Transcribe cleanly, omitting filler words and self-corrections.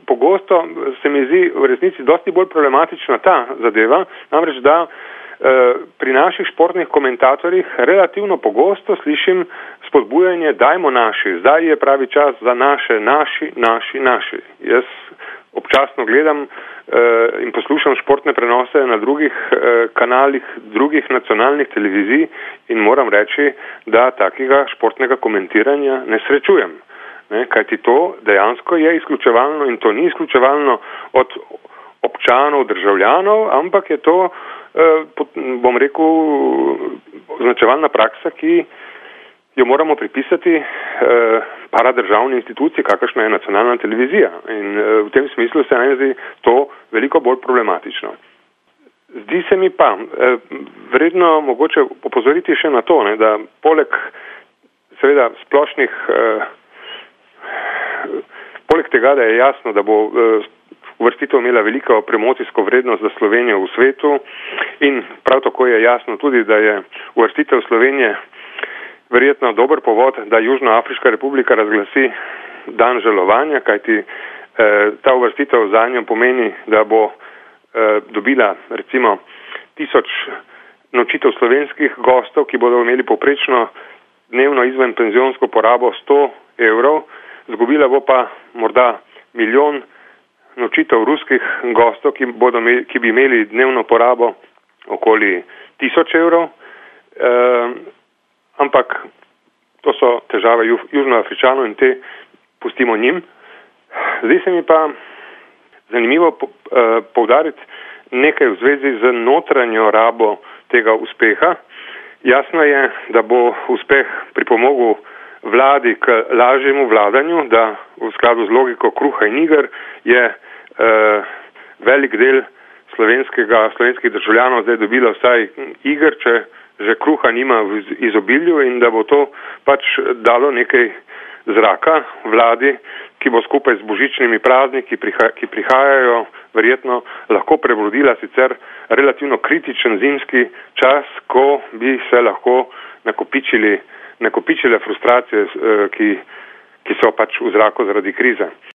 pogosto se mi zdi v resnici dosti bolj problematična ta zadeva, namreč da pri naših športnih komentatorjih relativno pogosto slišim spodbujanje dajmo naši, zdaj je pravi čas za naši. Jaz občasno gledam in poslušam športne prenose na drugih kanalih, drugih nacionalnih televizij in moram reči, da takega športnega komentiranja ne srečujem. Kajti to dejansko je izključevalno in to ni izključevalno od občanov, državljanov, ampak je to, bom rekel, označevalna praksa, ki jo moramo pripisati paradržavni instituciji, kakršna je nacionalna televizija. In v tem smislu se nam zdi to veliko bolj problematično. Zdi se mi pa vredno mogoče opozoriti še na to, da poleg seveda splošnih poleg tega, da je jasno, da bo uvrstitev imela veliko promocijsko vrednost za Slovenijo v svetu in prav tako je jasno tudi, da je uvrstitev Slovenije verjetno dober povod, da Južnoafriška republika razglasi dan žalovanja, kajti ta uvrstitev zanjo pomeni, da bo dobila recimo 1000 nočitev slovenskih gostov, ki bodo imeli povprečno dnevno izven penzionsko porabo 100 evrov, zgubila bo pa morda 1 milijon nočitev ruskih gostov, ki bi imeli dnevno porabo okoli 1000 evrov. Ampak to so težave Južnoafričanov in te pustimo njim. Zdi se mi pa zanimivo poudariti nekaj v zvezi z notranjo rabo tega uspeha. Jasno je, da bo uspeh pripomogel vladi k lažjemu vladanju, da v skladu z logiko kruha in iger je velik del slovenskih državljanov zdaj dobila vsaj iger, če že kruha nima v izobilju in da bo to pač dalo nekaj zraka vladi, ki bo skupaj z božičnimi prazniki, ki prihajajo, verjetno lahko prebrodila relativno kritičen zimski čas, ko bi se lahko nakopičile frustracije, ki so pač v zraku zaradi krize.